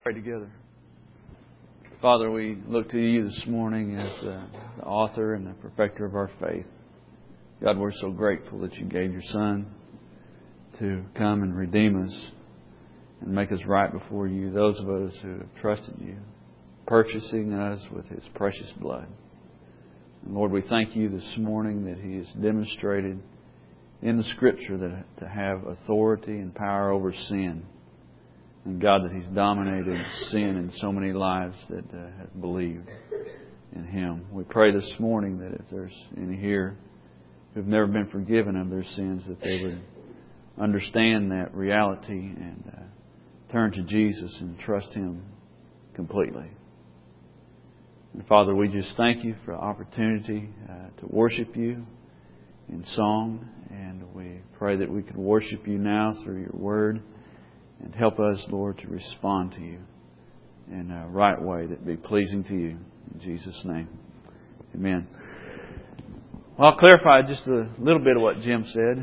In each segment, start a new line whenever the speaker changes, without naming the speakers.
Pray together. Father, we look to You this morning as the author and the perfecter of our faith. God, we're so grateful that You gave Your Son to come and redeem us and make us right before You, those of us who have trusted You, purchasing us with His precious blood. And Lord, we thank You this morning that He has demonstrated in the Scripture that to have authority and power over sin. And God, that He's dominated sin in so many lives that have believed in Him. We pray this morning that if there's any here who've never been forgiven of their sins, that they would understand that reality and turn to Jesus and trust Him completely. And Father, we just thank You for the opportunity to worship You in song. And we pray that we could worship You now through Your Word. And help us, Lord, to respond to You in a right way that be pleasing to You. In Jesus' name. Amen. Well, I'll clarify just a little bit of what Jim said.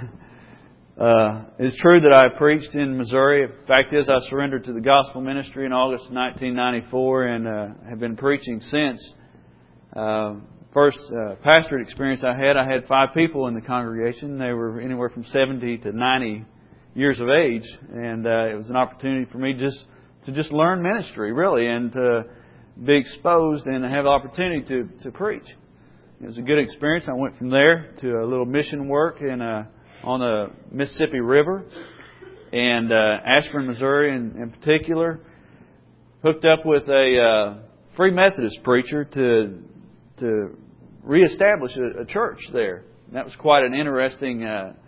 It's true that I preached in Missouri. The fact is, I surrendered to the gospel ministry in August 1994 and have been preaching since. First pastorate experience I had 5 people in the congregation. They were anywhere from 70 to 90 years of age, and it was an opportunity for me to learn ministry, really, and to be exposed and have the opportunity to preach. It was a good experience. I went from there to a little mission work on the Mississippi River, and Ashburn, Missouri in particular. Hooked up with a Free Methodist preacher to reestablish a church there. And that was quite an interesting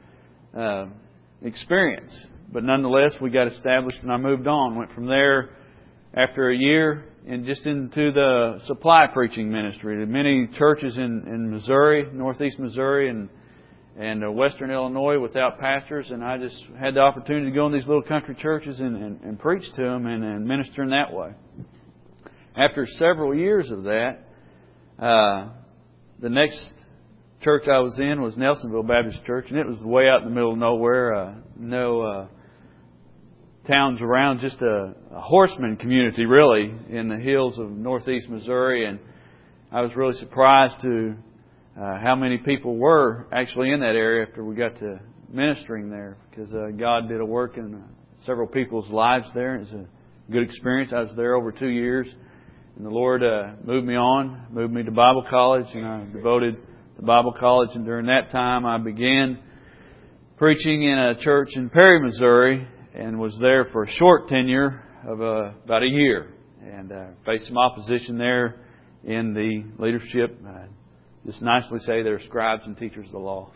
experience. But nonetheless, we got established and I moved on. Went from there after a year and just into the supply preaching ministry. There are many churches in Missouri, northeast Missouri and western Illinois without pastors. And I just had the opportunity to go in these little country churches and preach to them and minister in that way. After several years of that, the next church I was in was Nelsonville Baptist Church, and it was way out in the middle of nowhere. No towns around, just a horseman community, really, in the hills of northeast Missouri. And I was really surprised to how many people were actually in that area after we got to ministering there, because God did a work in several people's lives there. It was a good experience. I was there over 2 years, and the Lord moved me to Bible college, and I devoted to Bible college. And during that time, I began preaching in a church in Perry, Missouri, and was there for a short tenure of about a year, and faced some opposition there in the leadership. Just nicely say they're scribes and teachers of the law.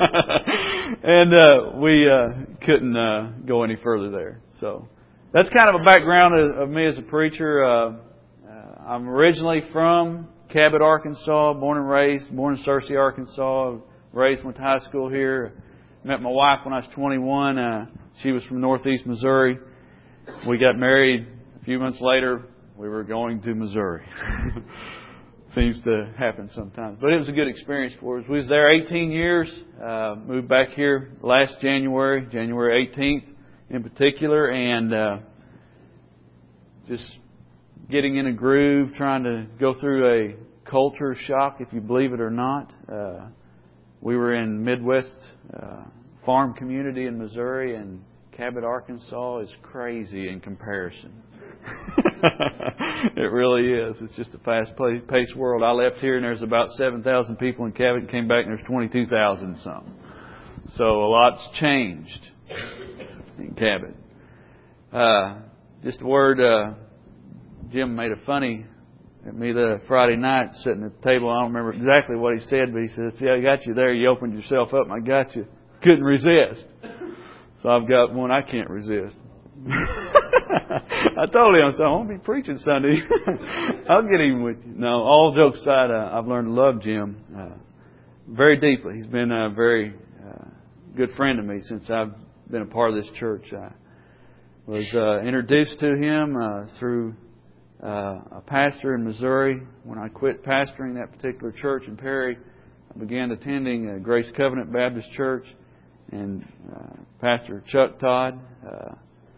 And we couldn't go any further there. So that's kind of a background of me as a preacher. I'm originally from Cabot, Arkansas, born in Searcy, Arkansas. Went to high school here. Met my wife when I was 21. She was from northeast Missouri. We got married a few months later. We were going to Missouri. Seems to happen sometimes. But it was a good experience for us. We was there 18 years. Moved back here last January 18th in particular. And just getting in a groove, trying to go through a culture shock, if you believe it or not. We were in Midwest farm community in Missouri, and Cabot, Arkansas is crazy in comparison. It really is. It's just a fast-paced world. I left here and there's about 7,000 people in Cabot, and came back and there's 22,000 something. So a lot's changed in Cabot. Just a word, Jim made a funny at me the Friday night sitting at the table. I don't remember exactly what he said, but he says, "See, I got you there. You opened yourself up and I got you. Couldn't resist." So I've got one I can't resist. I told him, I said, "I won't be preaching Sunday." I'll get even with you. No, all jokes aside, I've learned to love Jim very deeply. He's been a very good friend to me since I've been a part of this church. I was introduced to him through a pastor in Missouri. When I quit pastoring that particular church in Perry, I began attending Grace Covenant Baptist Church, and Pastor Chuck Todd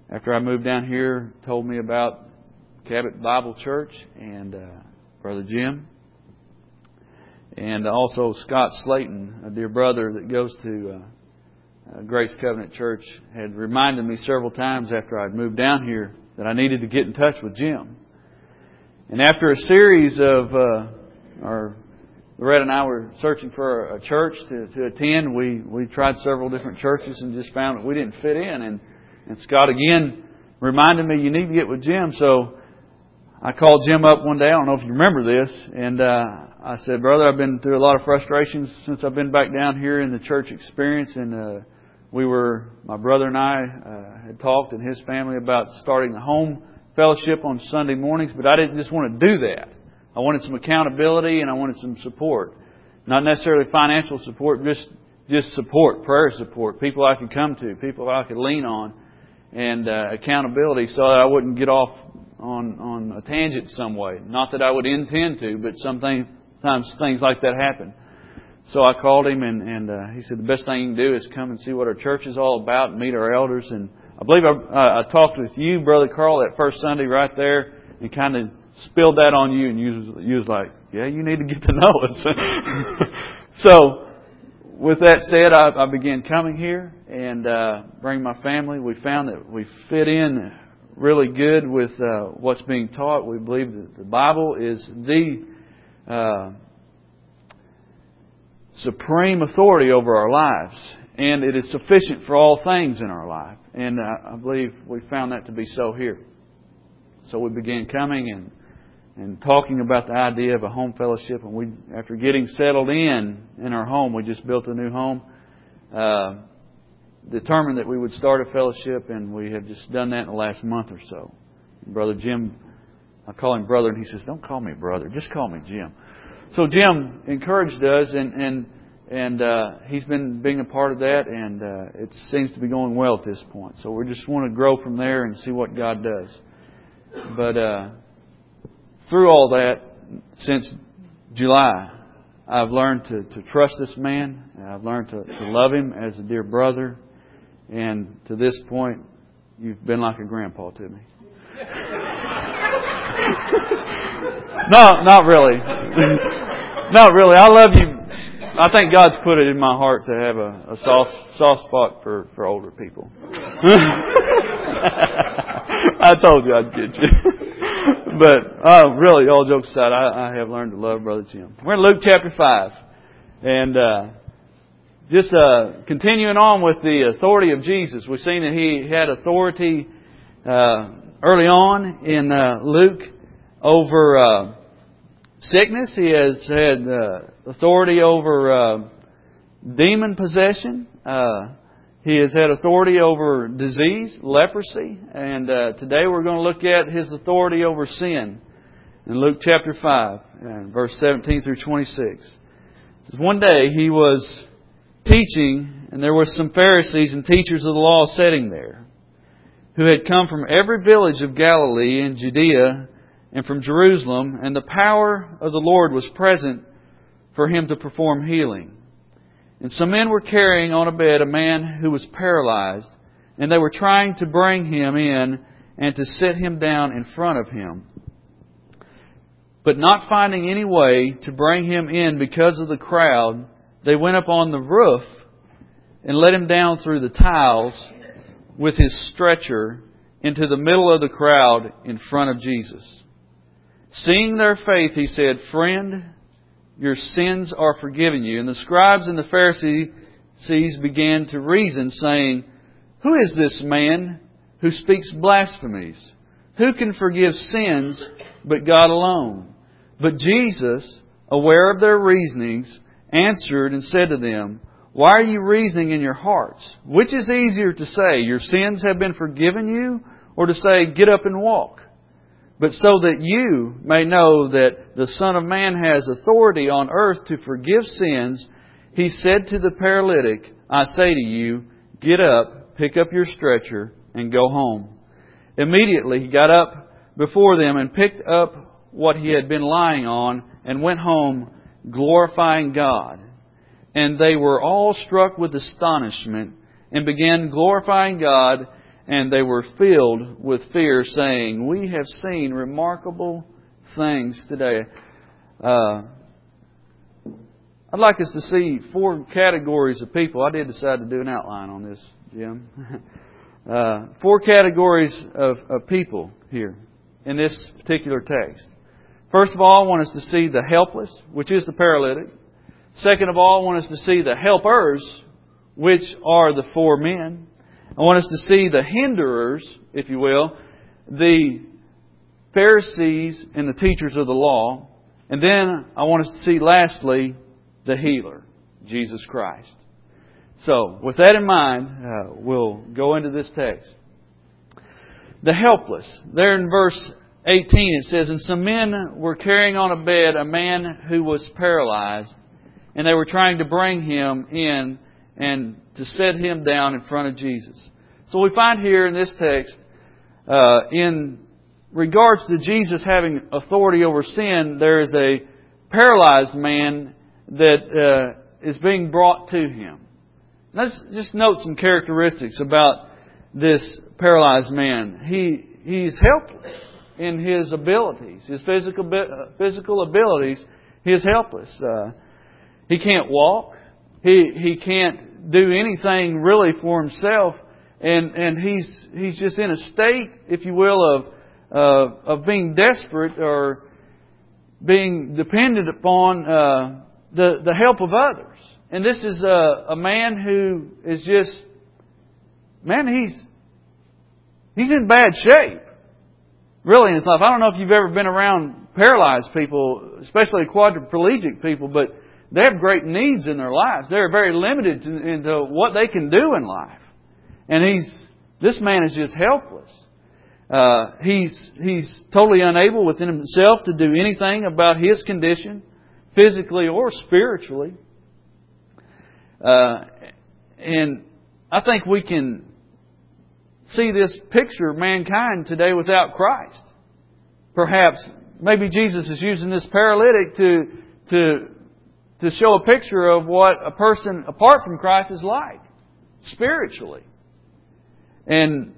after I moved down here, told me about Cabot Bible Church and Brother Jim. And also Scott Slayton, a dear brother that goes to Grace Covenant Church, had reminded me several times after I'd moved down here that I needed to get in touch with Jim. And after a series of, Loretta and I were searching for a church to attend. We tried several different churches and just found that we didn't fit in. And Scott again reminded me, you need to get with Jim. So I called Jim up one day. I don't know if you remember this. And I said, brother, I've been through a lot of frustrations since I've been back down here in the church experience. And my brother and I had talked and his family about starting a home fellowship on Sunday mornings. But I didn't just want to do that. I wanted some accountability and I wanted some support. Not necessarily financial support, just support, prayer support. People I could come to, people I could lean on, and accountability so that I wouldn't get off on a tangent some way. Not that I would intend to, but sometimes things like that happen. So I called him and he said the best thing you can do is come and see what our church is all about and meet our elders. And I believe I talked with you, Brother Carl, that first Sunday right there and kind of spilled that on you, and you was like, yeah, you need to get to know us. So, with that said, I began coming here and bringing my family. We found that we fit in really good with what's being taught. We believe that the Bible is the supreme authority over our lives, and it is sufficient for all things in our life. And I believe we found that to be so here. So we began coming and talking about the idea of a home fellowship. And after getting settled in our home, we just built a new home, determined that we would start a fellowship, and we have just done that in the last month or so. Brother Jim, I call him brother, and he says, don't call me brother, just call me Jim. So Jim encouraged us, and he's been being a part of that, and it seems to be going well at this point. So we just want to grow from there and see what God does. But through all that, since July, I've learned to trust this man. I've learned to love him as a dear brother. And to this point, you've been like a grandpa to me. No, not really. Not really. I love you. I think God's put it in my heart to have a soft spot for older people. I told you I'd get you. But really, all jokes aside, I have learned to love Brother Jim. We're in Luke chapter 5. And just continuing on with the authority of Jesus. We've seen that He had authority early on in Luke over sickness. He has had authority over demon possession. He has had authority over disease, leprosy. And today we're going to look at His authority over sin. In Luke chapter 5, verse 17 through 26. It says, one day He was teaching, and there were some Pharisees and teachers of the law sitting there, who had come from every village of Galilee and Judea and from Jerusalem, and the power of the Lord was present for Him to perform healing. And some men were carrying on a bed a man who was paralyzed, and they were trying to bring him in and to sit him down in front of him. But not finding any way to bring him in because of the crowd, they went up on the roof and let him down through the tiles with his stretcher into the middle of the crowd in front of Jesus. Seeing their faith, He said, friend, your sins are forgiven you. And the scribes and the Pharisees began to reason, saying, who is this man who speaks blasphemies? Who can forgive sins but God alone? But Jesus, aware of their reasonings, answered and said to them, why are you reasoning in your hearts? Which is easier to say, your sins have been forgiven you, or to say, get up and walk? But so that you may know that the Son of Man has authority on earth to forgive sins, He said to the paralytic, I say to you, get up, pick up your stretcher, and go home. Immediately He got up before them and picked up what he had been lying on and went home glorifying God. And they were all struck with astonishment and began glorifying God and they were filled with fear, saying, "We have seen remarkable things today." I'd like us to see 4 categories of people. I did decide to do an outline on this, Jim. 4 categories of people here in this particular text. First of all, I want us to see the helpless, which is the paralytic. Second of all, I want us to see the helpers, which are the 4 men. I want us to see the hinderers, if you will, the Pharisees and the teachers of the law. And then I want us to see, lastly, the healer, Jesus Christ. So, with that in mind, we'll go into this text. The helpless. There in verse 18 it says, "And some men were carrying on a bed a man who was paralyzed, and they were trying to bring him in and to set him down in front of Jesus." So we find here in this text, in regards to Jesus having authority over sin, there is a paralyzed man that is being brought to Him. Let's just note some characteristics about this paralyzed man. He's helpless in his abilities, his physical abilities. He is helpless. He can't walk. He can't do anything really for himself, and he's just in a state, if you will, of being desperate or being dependent upon the help of others. And this is a man who is just, he's in bad shape, really, in his life. I don't know if you've ever been around paralyzed people, especially quadriplegic people, but they have great needs in their lives. They're very limited into what they can do in life. And this man is just helpless. He's totally unable within himself to do anything about his condition, physically or spiritually. And I think we can see this picture of mankind today without Christ. Perhaps, maybe Jesus is using this paralytic to show a picture of what a person apart from Christ is like, spiritually. And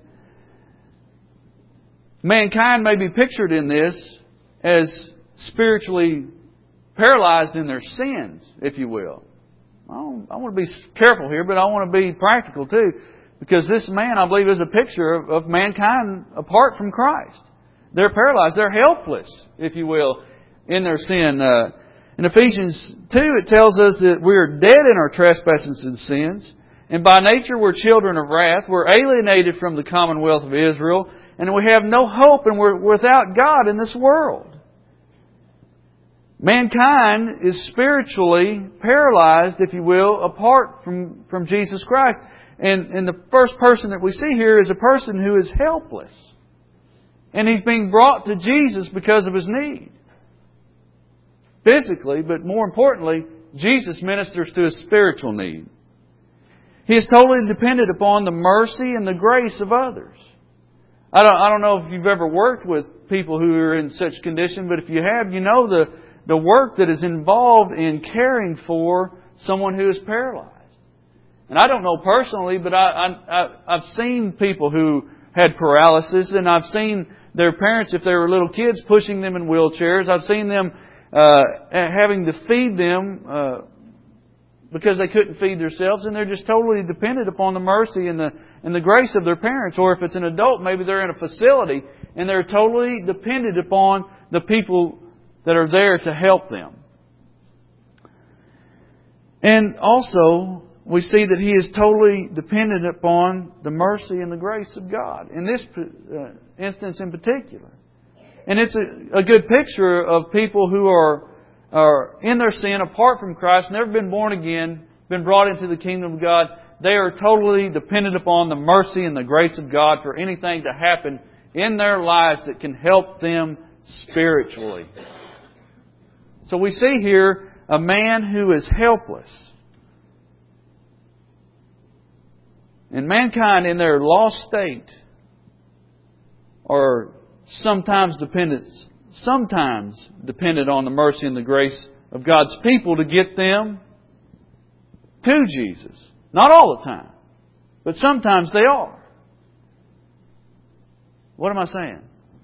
mankind may be pictured in this as spiritually paralyzed in their sins, if you will. I want to be careful here, but I want to be practical too. Because this man, I believe, is a picture of mankind apart from Christ. They're paralyzed. They're helpless, if you will, in their sin. In Ephesians 2, it tells us that we are dead in our trespasses and sins. And by nature, we're children of wrath. We're alienated from the commonwealth of Israel. And we have no hope, and we're without God in this world. Mankind is spiritually paralyzed, if you will, apart from Jesus Christ. And the first person that we see here is a person who is helpless. And he's being brought to Jesus because of his need. Physically, but more importantly, Jesus ministers to his spiritual need. He is totally dependent upon the mercy and the grace of others. I don't know if you've ever worked with people who are in such condition, but if you have, you know the work that is involved in caring for someone who is paralyzed. And I don't know personally, but I've seen people who had paralysis, and I've seen their parents, if they were little kids, pushing them in wheelchairs. I've seen them having to feed them because they couldn't feed themselves, and they're just totally dependent upon the mercy and the grace of their parents. Or if it's an adult, maybe they're in a facility, and they're totally dependent upon the people that are there to help them. And also, we see that he is totally dependent upon the mercy and the grace of God, in this instance in particular. And it's a good picture of people who are in their sin, apart from Christ, never been born again, been brought into the kingdom of God. They are totally dependent upon the mercy and the grace of God for anything to happen in their lives that can help them spiritually. So we see here a man who is helpless. And mankind in their lost state are sometimes dependent on the mercy and the grace of God's people to get them to Jesus. Not all the time, but sometimes they are. What am I saying?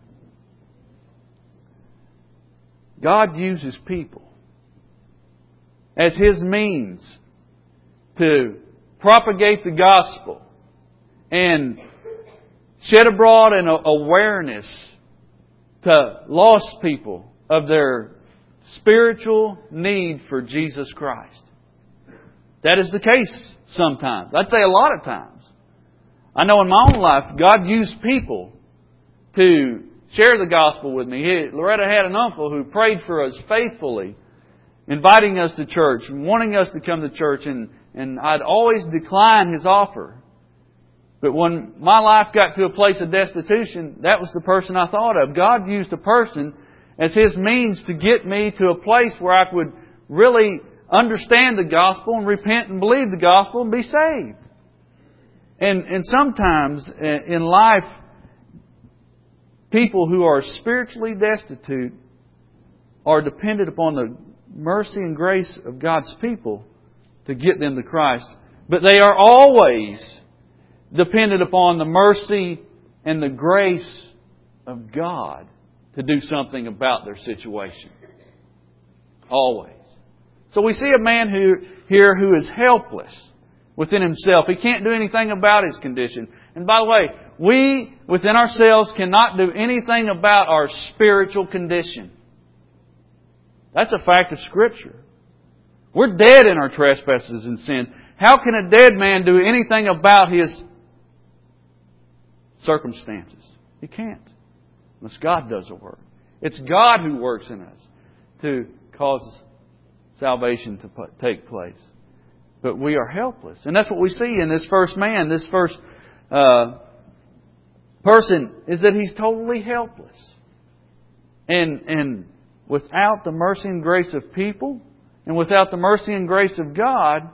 God uses people as His means to propagate the gospel and shed abroad an awareness to lost people of their spiritual need for Jesus Christ. That is the case sometimes. I'd say a lot of times. I know in my own life, God used people to share the gospel with me. Loretta had an uncle who prayed for us faithfully, inviting us to church, wanting us to come to church, and I'd always decline his offer. But when my life got to a place of destitution, that was the person I thought of. God used a person as His means to get me to a place where I could really understand the gospel and repent and believe the gospel and be saved. And sometimes in life, people who are spiritually destitute are dependent upon the mercy and grace of God's people to get them to Christ. But they are always dependent upon the mercy and the grace of God to do something about their situation. Always. So we see a man here who is helpless within himself. He can't do anything about his condition. And by the way, we within ourselves cannot do anything about our spiritual condition. That's a fact of Scripture. We're dead in our trespasses and sins. How can a dead man do anything about his circumstances? He can't. Unless God does the work. It's God who works in us to cause salvation to take place. But we are helpless. And that's what we see in this first man, this first person, is that he's totally helpless. And without the mercy and grace of people, and without the mercy and grace of God,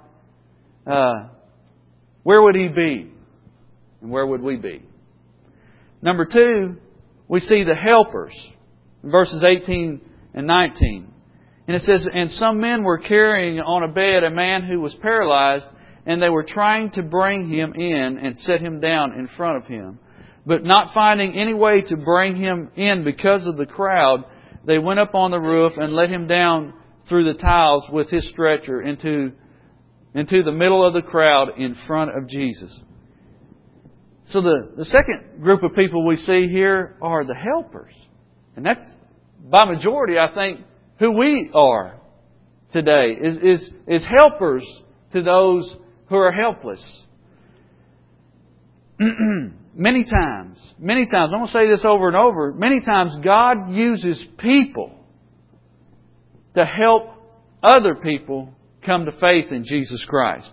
where would he be? And where would we be? Number 2, we see the helpers. In verses 18 and 19. And it says, and some men were carrying on a bed a man who was paralyzed, and they were trying to bring him in and set him down in front of him. But not finding any way to bring him in because of the crowd, they went up on the roof and let him down through the tiles with his stretcher into the middle of the crowd in front of Jesus. So the second group of people we see here are the helpers. And that's, by majority, I think, who we are today, is helpers to those who are helpless. Many times, I'm going to say this over and over, many times God uses people to help other people come to faith in Jesus Christ.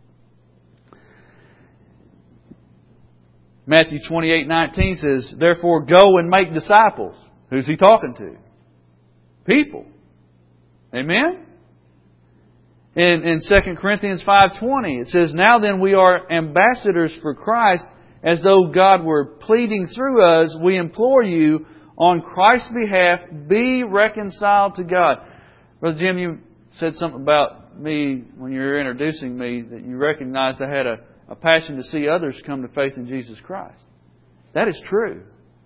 Matthew 28:19 says, therefore go and make disciples. Who's He talking to? People. Amen? In 2 Corinthians 5:20 it says, now then we are ambassadors for Christ, as though God were pleading through us. We implore you on Christ's behalf, be reconciled to God. Brother Jim, you said something about me when you were introducing me, that you recognized I had a passion to see others come to faith in Jesus Christ. That is true.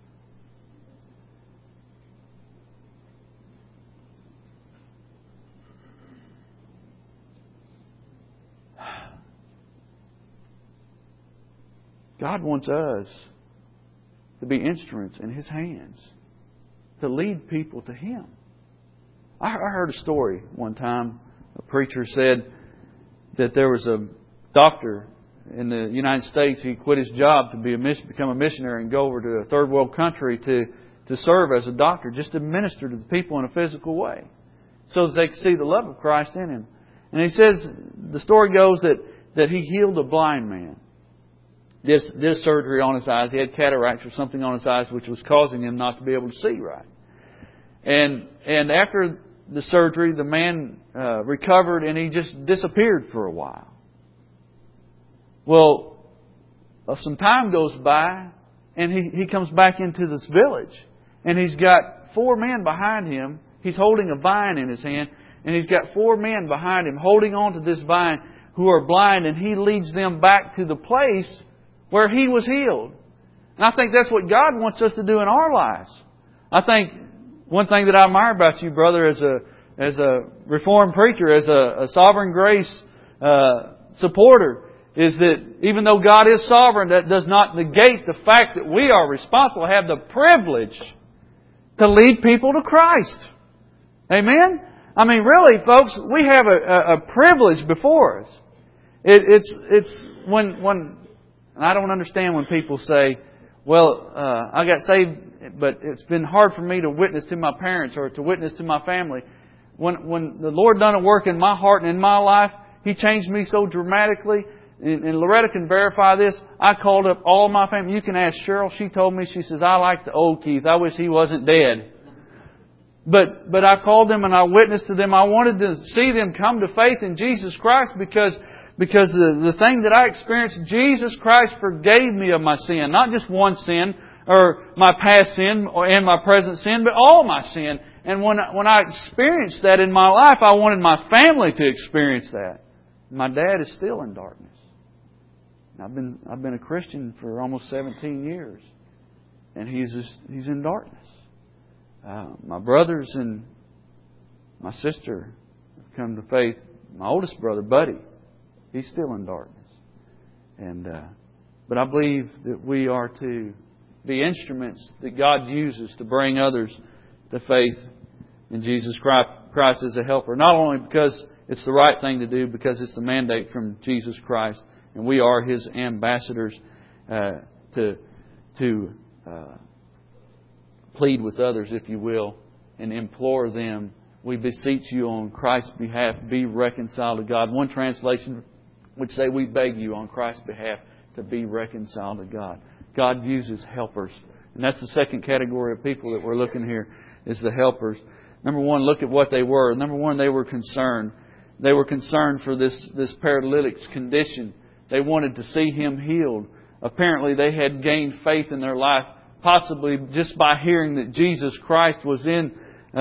God wants us to be instruments in His hands, to lead people to Him. I heard a story one time. A preacher said that there was a doctor in the United States. He quit his job to become a missionary and go over to a third world country to serve as a doctor, just to minister to the people in a physical way, so that they could see the love of Christ in him. And he says, the story goes that he healed a blind man. Did surgery on his eyes. He had cataracts or something on his eyes, which was causing him not to be able to see right. And after the surgery, the man recovered, and he just disappeared for a while. Well, some time goes by, and he comes back into this village, and he's got 4 men behind him. He's holding a vine in his hand, and he's got 4 men behind him holding on to this vine who are blind, and he leads them back to the place where he was healed. And I think that's what God wants us to do in our lives. I think one thing that I admire about you, brother, as a Reformed preacher, as a sovereign grace supporter, is that even though God is sovereign, that does not negate the fact that we are responsible, have the privilege to lead people to Christ. Amen? I mean, really, folks, we have a privilege before us. It's when and I don't understand when people say, well, I got saved, but it's been hard for me to witness to my parents or to witness to my family. When the Lord done a work in my heart and in my life, He changed me so dramatically. And Loretta can verify this. I called up all my family. You can ask Cheryl. She told me, she says, I like the old Keith. I wish he wasn't dead. But I called them and I witnessed to them. I wanted to see them come to faith in Jesus Christ because the thing that I experienced, Jesus Christ forgave me of my sin. Not just one sin or my past sin and my present sin, but all my sin. And when I experienced that in my life, I wanted my family to experience that. My dad is still in darkness. I've been a Christian for almost 17 years, and he's in darkness. My brothers and my sister have come to faith. My oldest brother, Buddy, he's still in darkness. But I believe that we are to be instruments that God uses to bring others to faith in Jesus Christ as a helper. Not only because it's the right thing to do, because it's the mandate from Jesus Christ. And we are His ambassadors to plead with others, if you will, and implore them. We beseech you on Christ's behalf, be reconciled to God. One translation would say, we beg you on Christ's behalf to be reconciled to God. God uses helpers. And that's the second category of people that we're looking here, is the helpers. Number one, look at what they were. Number one, they were concerned. They were concerned for this paralytic's condition. They wanted to see him healed. Apparently, they had gained faith in their life, possibly just by hearing that Jesus Christ was in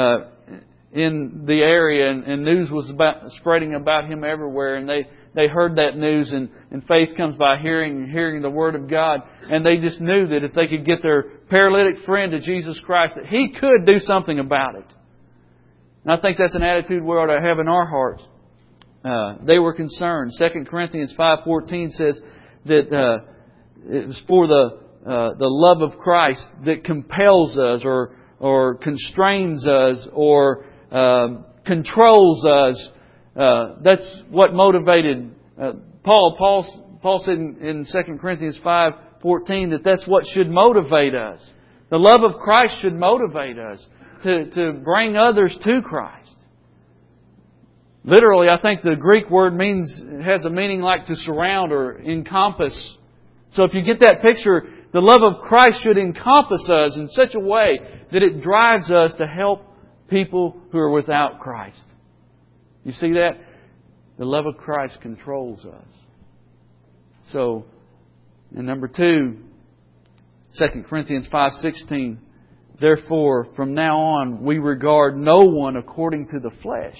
the area, and news was spreading about Him everywhere. And they heard that news, and faith comes by hearing the Word of God. And they just knew that if they could get their paralytic friend to Jesus Christ, that He could do something about it. And I think that's an attitude we ought to have in our hearts. They were concerned. 2 Corinthians 5:14 says that it was for the love of Christ that compels us or constrains us or controls us. That's what motivated Paul. Paul said in 2 Corinthians 5:14 that's what should motivate us. The love of Christ should motivate us to bring others to Christ. Literally, I think the Greek word has a meaning like to surround or encompass. So if you get that picture, the love of Christ should encompass us in such a way that it drives us to help people who are without Christ. You see that? The love of Christ controls us. So, and number 2, 2 Corinthians 5:16, therefore, from now on, we regard no one according to the flesh.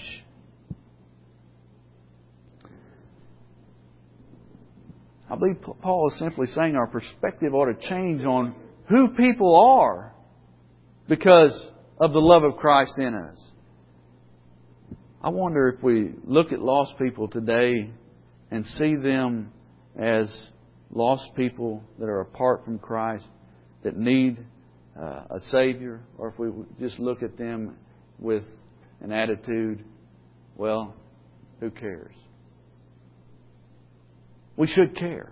I believe Paul is simply saying our perspective ought to change on who people are because of the love of Christ in us. I wonder if we look at lost people today and see them as lost people that are apart from Christ, that need a Savior, or if we just look at them with an attitude, well, who cares? We should care.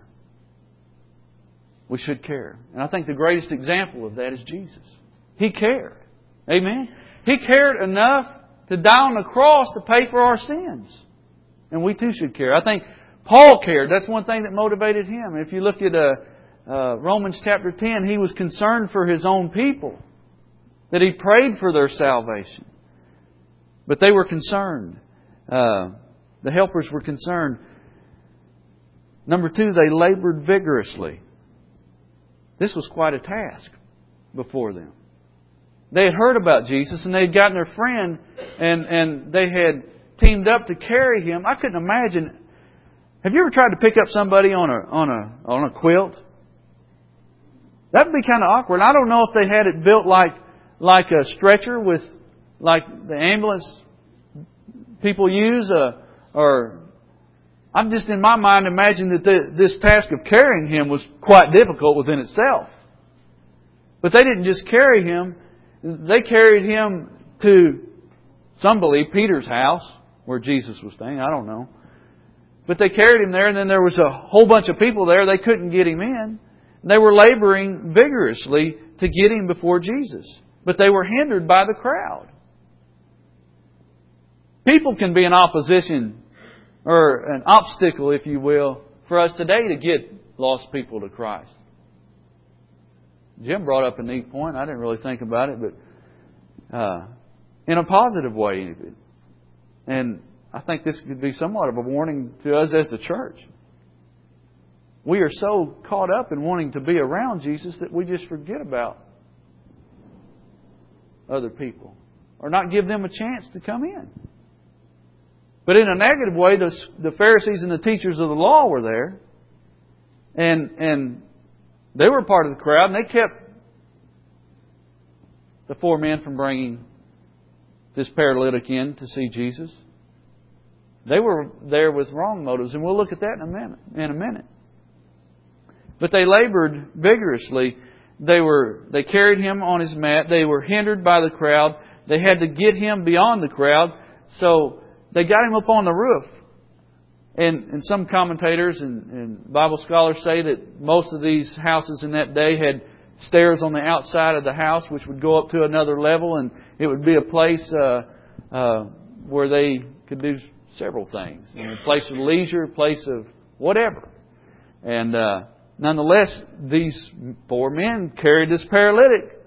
We should care. And I think the greatest example of that is Jesus. He cared. Amen? He cared enough to die on the cross to pay for our sins. And we too should care. I think Paul cared. That's one thing that motivated him. If you look at Romans chapter 10, he was concerned for his own people. That he prayed for their salvation. But they were concerned. The helpers were concerned. Number 2, they labored vigorously. This was quite a task before them. They had heard about Jesus and they had gotten their friend and they had teamed up to carry him. I couldn't imagine. Have you ever tried to pick up somebody on a quilt? That would be kind of awkward. I don't know if they had it built like a stretcher with like the ambulance people use, or I'm just in my mind imagine that this task of carrying him was quite difficult within itself. But they didn't just carry him. They carried him to, some believe, Peter's house where Jesus was staying. I don't know. But they carried him there, and then there was a whole bunch of people there. They couldn't get him in. They were laboring vigorously to get him before Jesus. But they were hindered by the crowd. People can be an opposition, or an obstacle, if you will, for us today to get lost people to Christ. Jim brought up a neat point. I didn't really think about it, but in a positive way. And I think this could be somewhat of a warning to us as the church. We are so caught up in wanting to be around Jesus that we just forget about other people, or not give them a chance to come in. But in a negative way, the Pharisees and the teachers of the law were there, and they were part of the crowd, and they kept the four men from bringing this paralytic in to see Jesus. They were there with wrong motives, and we'll look at that in a minute. But they labored vigorously. They carried him on his mat. They were hindered by the crowd. They had to get him beyond the crowd. So they got him up on the roof. And some commentators and Bible scholars say that most of these houses in that day had stairs on the outside of the house which would go up to another level, and it would be a place where they could do several things. A place of leisure, a place of whatever. And nonetheless, these four men carried this paralytic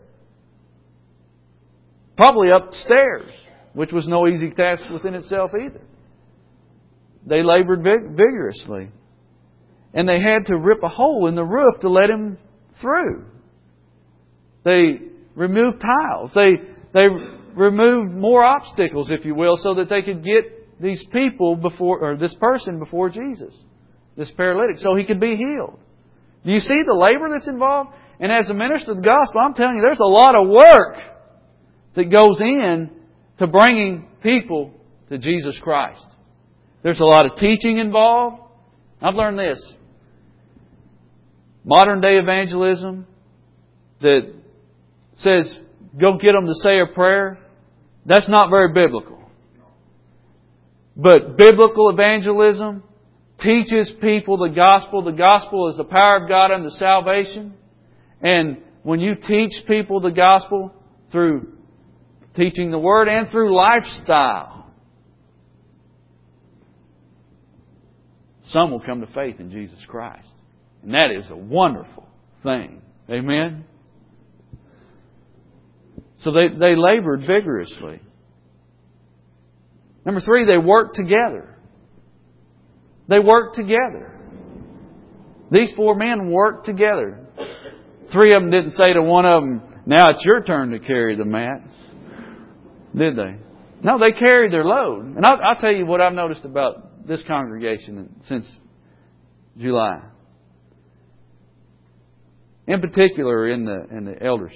probably upstairs, which was no easy task within itself either. They labored vigorously. And they had to rip a hole in the roof to let him through. They removed tiles. They removed more obstacles, if you will, so that they could get these people before, or this person before Jesus, this paralytic, so he could be healed. Do you see the labor that's involved? And as a minister of the gospel, I'm telling you, there's a lot of work that goes in to bringing people to Jesus Christ. There's a lot of teaching involved. I've learned this. Modern day evangelism that says, go get them to say a prayer, that's not very biblical. But biblical evangelism teaches people the gospel. The gospel is the power of God unto salvation. And when you teach people the gospel through teaching the Word and through lifestyle, some will come to faith in Jesus Christ. And that is a wonderful thing. Amen? So they labored vigorously. Number 3, they worked together. They worked together. These 4 men worked together. 3 of them didn't say to one of them, now it's your turn to carry the mat. Did they? No, they carried their load. And I'll tell you what I've noticed about this congregation since July. In particular, in the elders.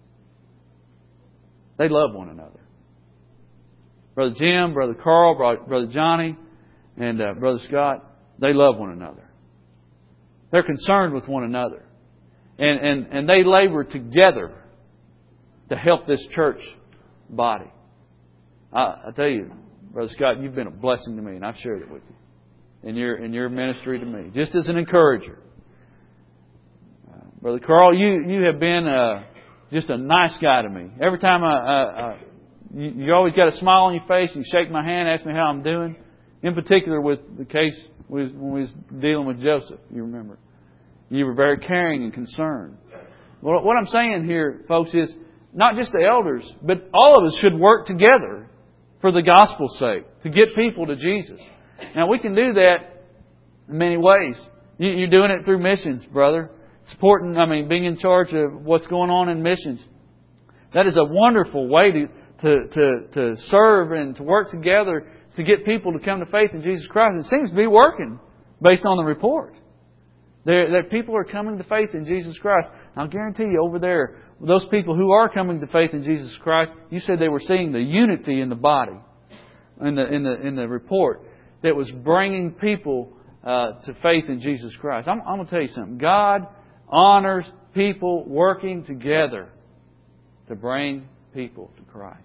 They love one another. Brother Jim, Brother Carl, Brother Johnny, and Brother Scott, they love one another. They're concerned with one another. And they labor together to help this church body. I tell you, Brother Scott, you've been a blessing to me, and I've shared it with you in your ministry to me, just as an encourager. Brother Carl, you have been just a nice guy to me. Every time you always got a smile on your face, you shake my hand, ask me how I'm doing. In particular with the case when we was dealing with Joseph, you remember. You were very caring and concerned. Well, what I'm saying here, folks, is not just the elders, but all of us should work together for the gospel's sake, to get people to Jesus. Now, we can do that in many ways. You're doing it through missions, brother. Being in charge of what's going on in missions. That is a wonderful way to serve and to work together to get people to come to faith in Jesus Christ. It seems to be working based on the report. That people are coming to faith in Jesus Christ. I'll guarantee you over there, those people who are coming to faith in Jesus Christ, you said they were seeing the unity in the body, in the report, that was bringing people to faith in Jesus Christ. I'm going to tell you something. God honors people working together to bring people to Christ.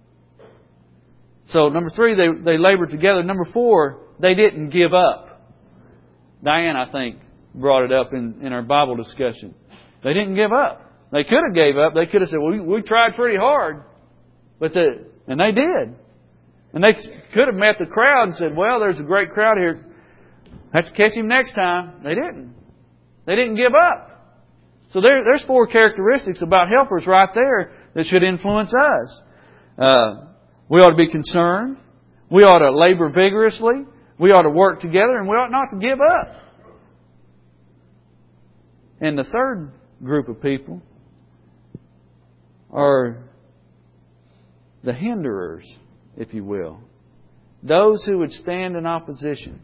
So, number 3, they labored together. Number 4, they didn't give up. Diane, I think, brought it up in our Bible discussion. They didn't give up. They could have gave up. They could have said, well, we tried pretty hard. And they did. And they could have met the crowd and said, well, there's a great crowd here. Have to catch him next time. They didn't. They didn't give up. So there's 4 characteristics about helpers right there that should influence us. We ought to be concerned. We ought to labor vigorously. We ought to work together, and we ought not to give up. And the third group of people are the hinderers, if you will. Those who would stand in opposition.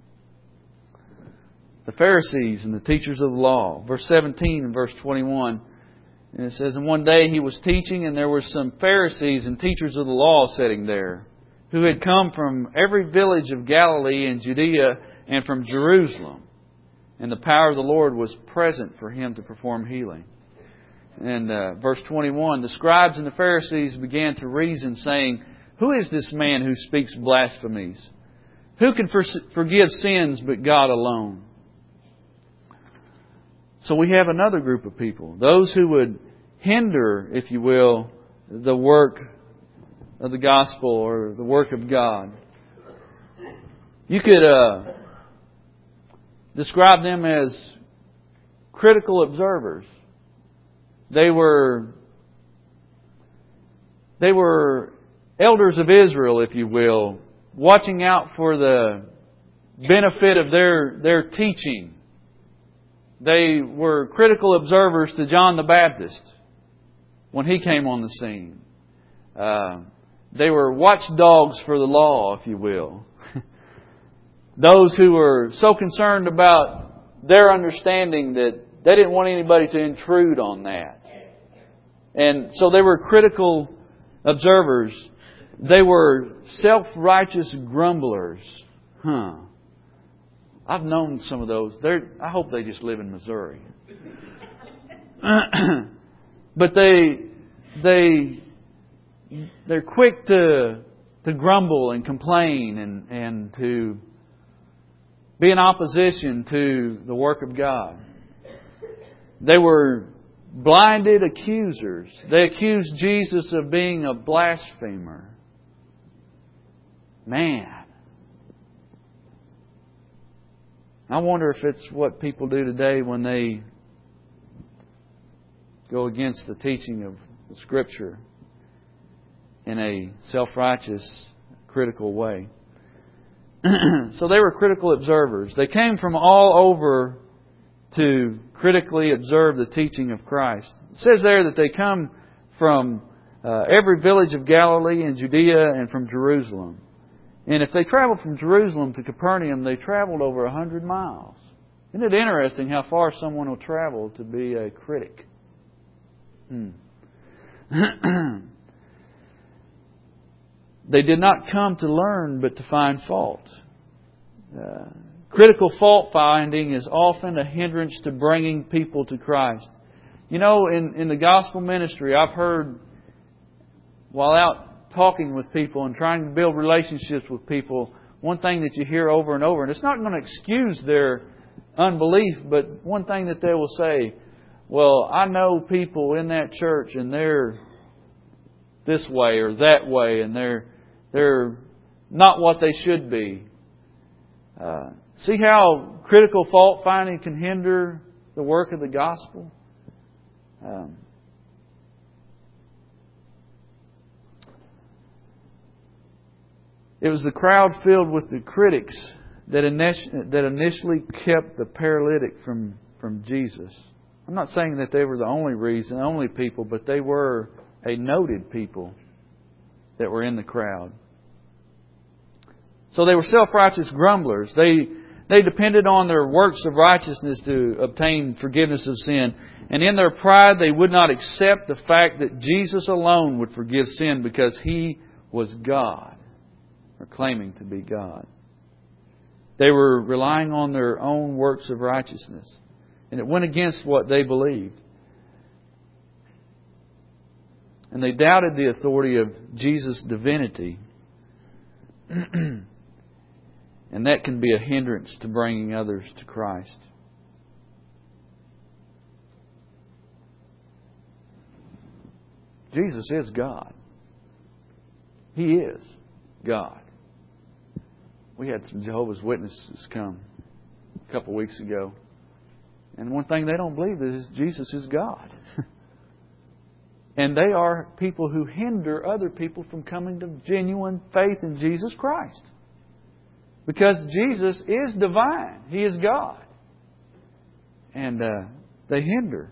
The Pharisees and the teachers of the law. Verse 17 and verse 21. And it says, and one day He was teaching, and there were some Pharisees and teachers of the law sitting there, who had come from every village of Galilee and Judea and from Jerusalem. And the power of the Lord was present for Him to perform healing. And verse 21, the scribes and the Pharisees began to reason, saying, who is this man who speaks blasphemies? Who can forgive sins but God alone? So we have another group of people. Those who would hinder, if you will, the work of the gospel or the work of God. You could describe them as critical observers. They were elders of Israel, if you will, watching out for the benefit of their teaching. They were critical observers to John the Baptist when he came on the scene. They were watchdogs for the law, if you will. Those who were so concerned about their understanding that they didn't want anybody to intrude on that. And so they were critical observers. They were self-righteous grumblers. I've known some of those. I hope they just live in Missouri. But they're quick to grumble and complain and to be in opposition to the work of God. They were blinded accusers. They accused Jesus of being a blasphemer. Man. I wonder if it's what people do today when they go against the teaching of the Scripture in a self-righteous, critical way. So they were critical observers. They came from all over to critically observe the teaching of Christ. It says there that they come from every village of Galilee and Judea and from Jerusalem. And if they traveled from Jerusalem to Capernaum, they traveled over 100 miles. Isn't it interesting how far someone will travel to be a critic? They did not come to learn, but to find fault. Critical fault finding is often a hindrance to bringing people to Christ. You know, in the gospel ministry, I've heard, while out talking with people and trying to build relationships with people, one thing that you hear over and over, and it's not going to excuse their unbelief, but one thing that they will say, well, I know people in that church and they're this way or that way and they're not what they should be. See how critical fault finding can hinder the work of the gospel? It was the crowd filled with the critics that initially kept the paralytic from Jesus. I'm not saying that they were the only people, but they were a noted people that were in the crowd. So they were self-righteous grumblers. They They depended on their works of righteousness to obtain forgiveness of sin. And in their pride, they would not accept the fact that Jesus alone would forgive sin because He was God, or claiming to be God. They were relying on their own works of righteousness. And it went against what they believed. And they doubted the authority of Jesus' divinity. And that can be a hindrance to bringing others to Christ. Jesus is God. He is God. We had some Jehovah's Witnesses come a couple of weeks ago. And one thing they don't believe is Jesus is God. And they are people who hinder other people from coming to genuine faith in Jesus Christ. Because Jesus is divine. He is God. And they hinder.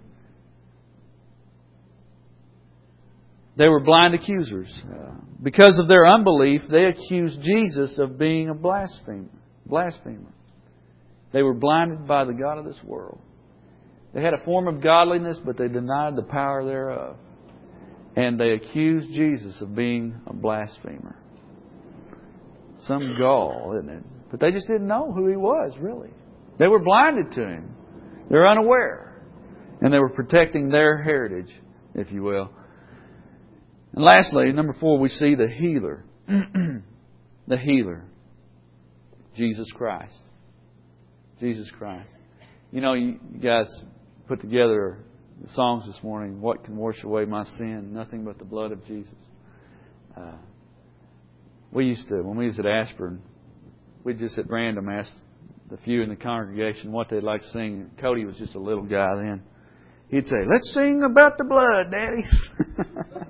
They were blind accusers. Because of their unbelief, they accused Jesus of being a blasphemer. They were blinded by the god of this world. They had a form of godliness, but they denied the power thereof. And they accused Jesus of being a blasphemer. Some gall, isn't it? But they just didn't know who He was, really. They were blinded to Him. They were unaware. And they were protecting their heritage, if you will. And lastly, number 4, we see the healer. The healer. Jesus Christ. Jesus Christ. You know, you guys put together the songs this morning. What can wash away my sin? Nothing but the blood of Jesus. When we was at Ashburn, we'd just at random ask the few in the congregation what they'd like to sing. Cody was just a little guy then. He'd say, "Let's sing about the blood, Daddy."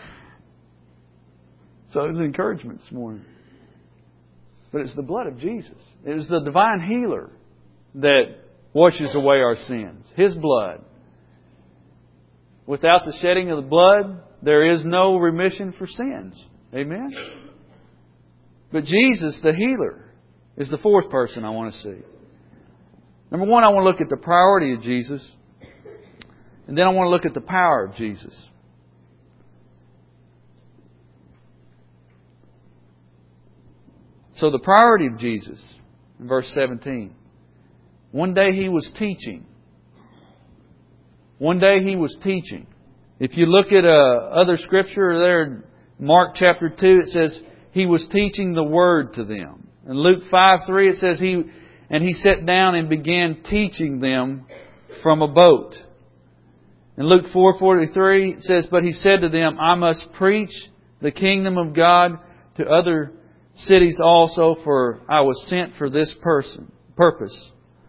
So it was an encouragement this morning. But it's the blood of Jesus. It is the divine healer that washes away our sins. His blood. Without the shedding of the blood, there is no remission for sins. Amen? But Jesus, the healer, is the 4th person I want to see. Number 1, I want to look at the priority of Jesus. And then I want to look at the power of Jesus. So the priority of Jesus, in verse 17. One day He was teaching. One day He was teaching. If you look at other scripture there in Mark chapter 2, it says He was teaching the Word to them. In Luke 5:3 it says He sat down and began teaching them from a boat. In Luke 4:43 it says, but He said to them, I must preach the kingdom of God to other cities also, for I was sent for this purpose.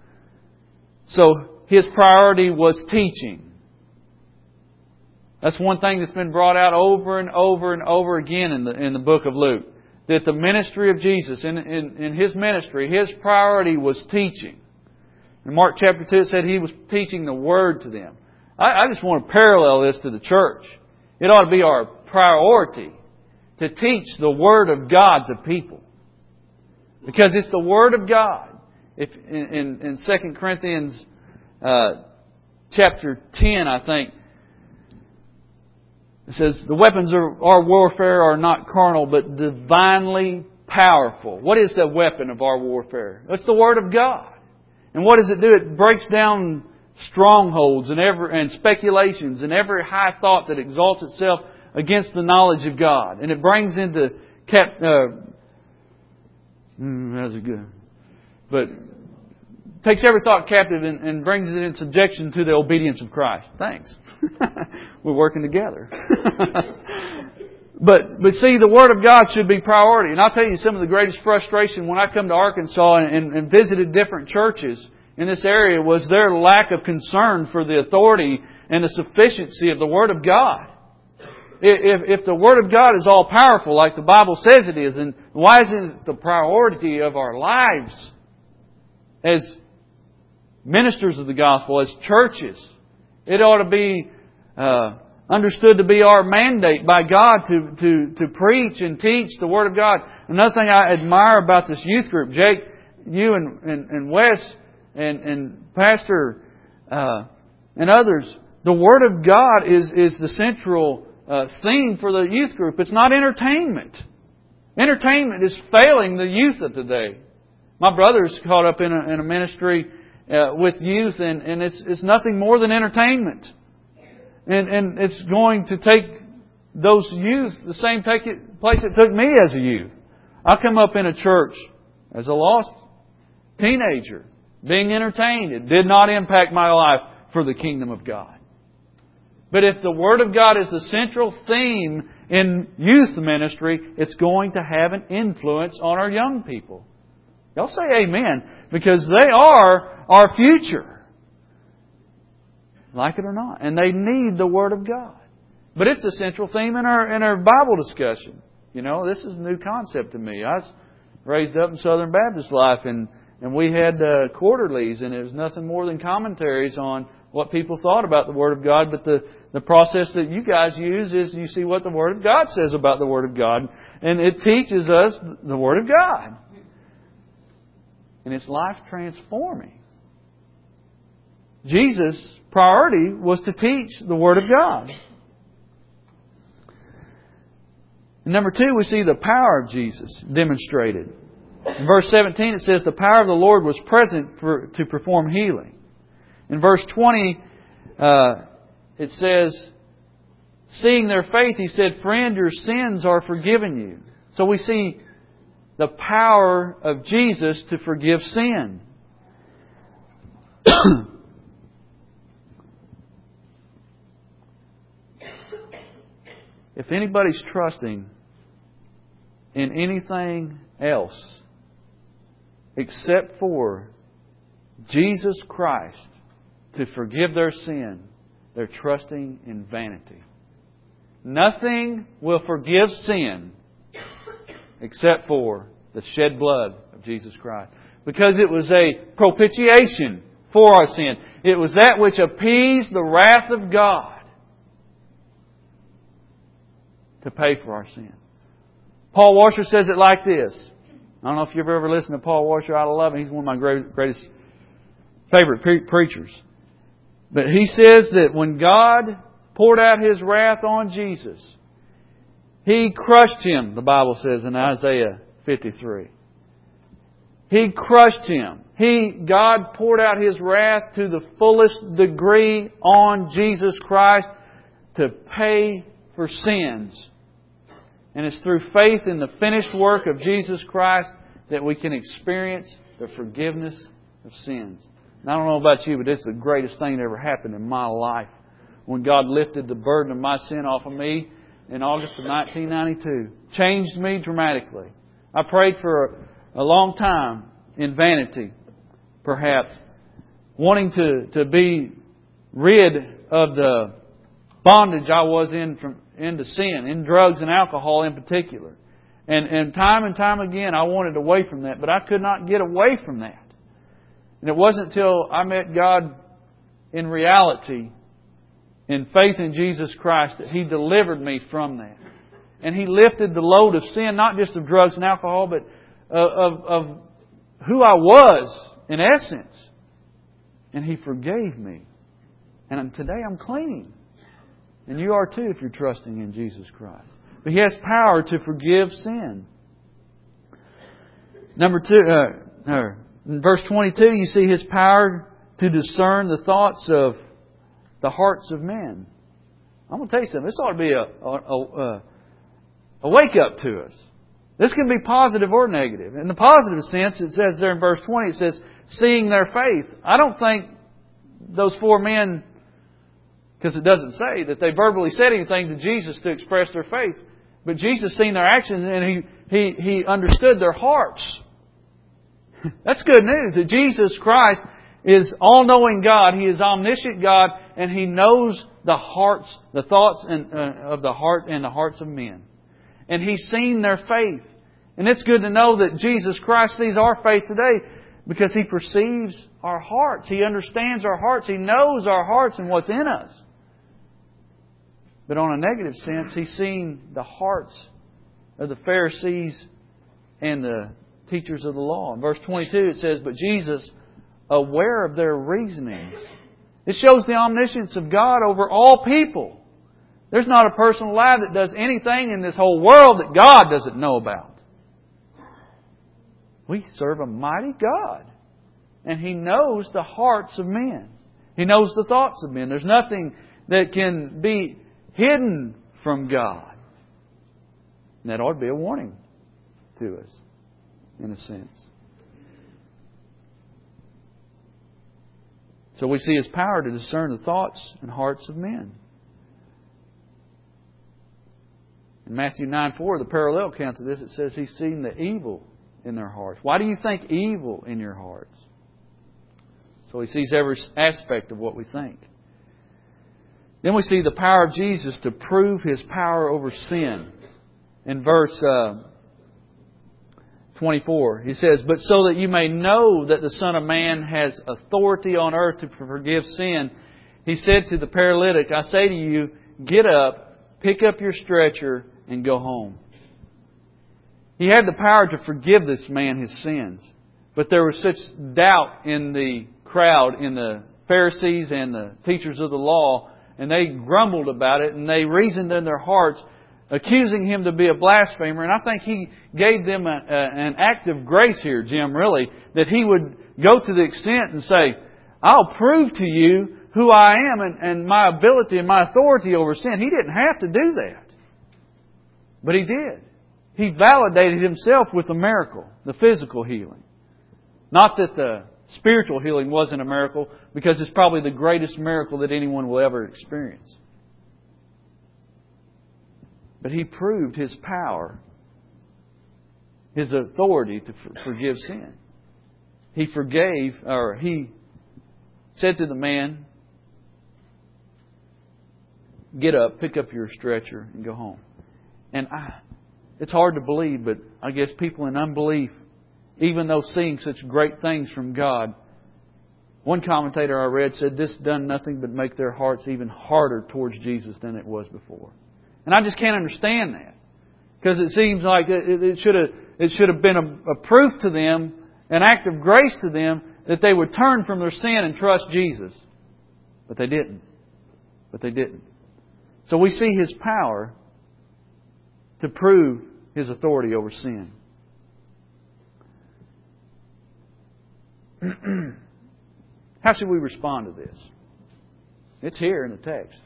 So His priority was teaching. That's one thing that's been brought out over and over and over again in the book of Luke. That the ministry of Jesus, in His ministry, His priority was teaching. In Mark chapter 2 it said He was teaching the Word to them. I just want to parallel this to the church. It ought to be our priority to teach the Word of God to people. Because it's the Word of God. If in 2 Corinthians chapter 10, I think, it says, the weapons of our warfare are not carnal, but divinely powerful. What is the weapon of our warfare? It's the Word of God. And what does it do? It breaks down strongholds and speculations and every high thought that exalts itself against the knowledge of God. And it brings into that's good. But takes every thought captive and brings it in subjection to the obedience of Christ. Thanks. We're working together. But see, the Word of God should be priority. And I'll tell you some of the greatest frustration when I come to Arkansas and visited different churches in this area was their lack of concern for the authority and the sufficiency of the Word of God. If the Word of God is all powerful like the Bible says it is, then why isn't it the priority of our lives as ministers of the gospel, as churches? It ought to be understood to be our mandate by God to preach and teach the Word of God. Another thing I admire about this youth group, Jake, you and Wes and Pastor and others, the Word of God is the central theme for the youth group. It's not entertainment. Entertainment is failing the youth of today. My brother's caught up in a ministry with youth, and it's nothing more than entertainment. And it's going to take those youth the same place it took me as a youth. I come up in a church as a lost teenager, being entertained. It did not impact my life for the kingdom of God. But if the Word of God is the central theme in youth ministry, it's going to have an influence on our young people. Y'all say amen, because they are our future. Like it or not. And they need the Word of God. But it's a central theme in our Bible discussion. You know, this is a new concept to me. I was raised up in Southern Baptist life, and we had quarterlies, and it was nothing more than commentaries on what people thought about the Word of God. But the process that you guys use is you see what the Word of God says about the Word of God, and it teaches us the Word of God. And it's life transforming. Jesus' priority was to teach the Word of God. And number 2, we see the power of Jesus demonstrated. In verse 17 it says, the power of the Lord was present to perform healing. In verse 20 it says, seeing their faith, He said, friend, your sins are forgiven you. So we see the power of Jesus to forgive sin. If anybody's trusting in anything else except for Jesus Christ to forgive their sin, they're trusting in vanity. Nothing will forgive sin except for the shed blood of Jesus Christ. Because it was a propitiation for our sin. It was that which appeased the wrath of God to pay for our sin. Paul Washer says it like this. I don't know if you've ever listened to Paul Washer. I love him. He's one of my greatest favorite preachers. But he says that when God poured out His wrath on Jesus, He crushed Him, the Bible says in Isaiah 53. He crushed Him. God poured out His wrath to the fullest degree on Jesus Christ to pay for sins. And it's through faith in the finished work of Jesus Christ that we can experience the forgiveness of sins. And I don't know about you, but it's the greatest thing that ever happened in my life. When God lifted the burden of my sin off of me in August of 1992. Changed me dramatically. I prayed for a long time in vanity, perhaps, wanting to be rid of the bondage I was into sin, in drugs and alcohol in particular. And time again I wanted away from that, but I could not get away from that. And it wasn't until I met God in reality, in faith in Jesus Christ, that He delivered me from that. And He lifted the load of sin, not just of drugs and alcohol, but of who I was in essence. And He forgave me. And today I'm clean. And you are too if you're trusting in Jesus Christ. But He has power to forgive sin. Number 2, in verse 22, you see His power to discern the thoughts of the hearts of men. I'm going to tell you something. This ought to be a wake-up to us. This can be positive or negative. In the positive sense, it says there in verse 20, it says, seeing their faith. I don't think those 4 men, because it doesn't say that they verbally said anything to Jesus to express their faith. But Jesus seen their actions and He understood their hearts. That's good news. That Jesus Christ is all-knowing God. He is omniscient God. And He knows the hearts, the thoughts of the heart and the hearts of men. And He's seen their faith. And it's good to know that Jesus Christ sees our faith today because He perceives our hearts. He understands our hearts. He knows our hearts and what's in us. But on a negative sense, He's seen the hearts of the Pharisees and the teachers of the law. In verse 22 it says, but Jesus, aware of their reasonings. It shows the omniscience of God over all people. There's not a person alive that does anything in this whole world that God doesn't know about. We serve a mighty God. And He knows the hearts of men. He knows the thoughts of men. There's nothing that can be hidden from God. And that ought to be a warning to us, in a sense. So we see His power to discern the thoughts and hearts of men. In Matthew 9:4, the parallel account to this, it says He's seen the evil in their hearts. Why do you think evil in your hearts? So He sees every aspect of what we think. Then we see the power of Jesus to prove His power over sin. In verse 24, He says, but so that you may know that the Son of Man has authority on earth to forgive sin, He said to the paralytic, I say to you, get up, pick up your stretcher, and go home. He had the power to forgive this man his sins. But there was such doubt in the crowd, in the Pharisees and the teachers of the law, and they grumbled about it, and they reasoned in their hearts, accusing Him to be a blasphemer. And I think He gave them an act of grace here, Jim, really, that He would go to the extent and say, I'll prove to you who I am and my ability and my authority over sin. He didn't have to do that. But He did. He validated Himself with a miracle, the physical healing. Not that the spiritual healing wasn't a miracle, because it's probably the greatest miracle that anyone will ever experience. But He proved His power, His authority to forgive sin. He forgave, or He said to the man, get up, pick up your stretcher, and go home. And it's hard to believe, but I guess people in unbelief, even though seeing such great things from God, one commentator I read said this done nothing but make their hearts even harder towards Jesus than it was before. And I just can't understand that. Because it seems like it should have been a proof to them, an act of grace to them, that they would turn from their sin and trust Jesus. But they didn't. So we see His power to prove His authority over sin. How should we respond to this? It's here in the text.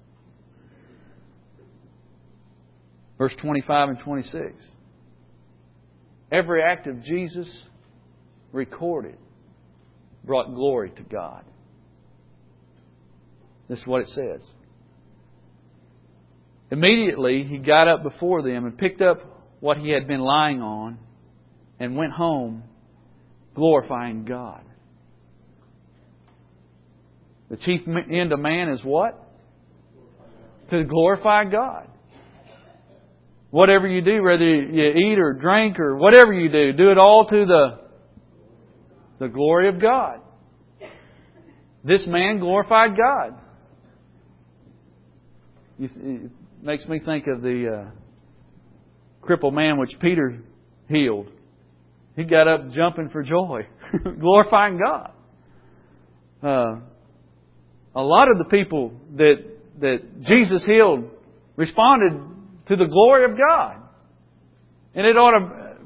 Verse 25 and 26. Every act of Jesus recorded brought glory to God. This is what it says. Immediately He got up before them and picked up what He had been lying on and went home glorifying God. The chief end of man is what? To glorify God. Whatever you do, whether you eat or drink or whatever you do it all to the glory of God. This man glorified God. It makes me think of the crippled man which Peter healed. He got up jumping for joy, glorifying God. A lot of the people that Jesus healed responded to the glory of God. And it ought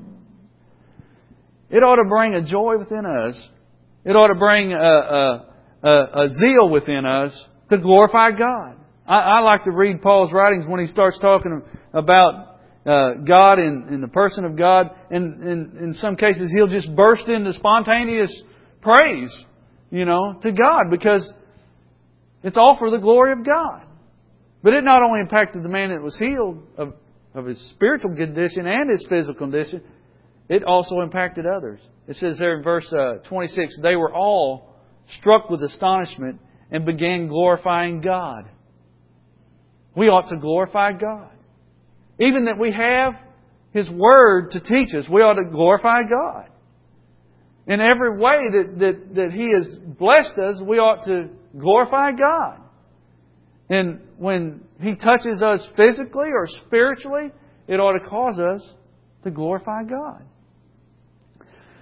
to bring a joy within us. It ought to bring a zeal within us to glorify God. I like to read Paul's writings when he starts talking about God and the person of God. And in some cases, he'll just burst into spontaneous praise, to God, because it's all for the glory of God. But it not only impacted the man that was healed of his spiritual condition and his physical condition, it also impacted others. It says there in verse 26, they were all struck with astonishment and began glorifying God. We ought to glorify God. Even that we have His Word to teach us, we ought to glorify God. In every way that He has blessed us, we ought to glorify God. And when He touches us physically or spiritually, it ought to cause us to glorify God.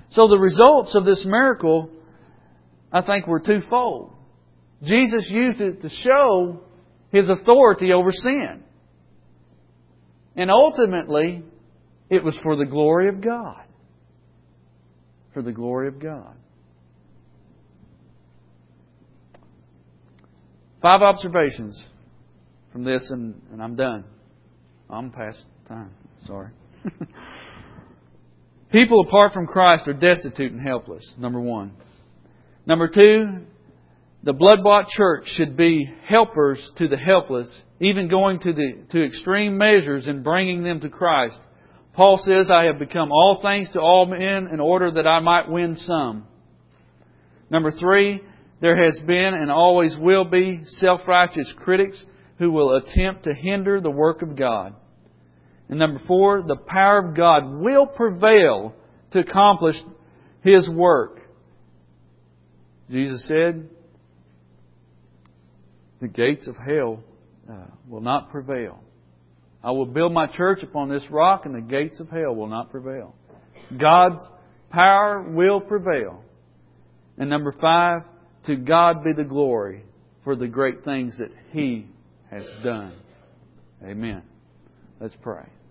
So the results of this miracle, I think, were twofold. Jesus used it to show His authority over sin. And ultimately, it was for the glory of God. For the glory of God. 5 observations from this, and I'm done. I'm past time. Sorry. People apart from Christ are destitute and helpless. Number 1. Number 2, the blood-bought church should be helpers to the helpless, even going to extreme measures in bringing them to Christ. Paul says, I have become all things to all men in order that I might win some. Number 3, there has been and always will be self-righteous critics who will attempt to hinder the work of God. And number 4, the power of God will prevail to accomplish His work. Jesus said, the gates of hell will not prevail. I will build my church upon this rock, and the gates of hell will not prevail. God's power will prevail. And number 5, to God be the glory for the great things that He has done. Amen. Let's pray.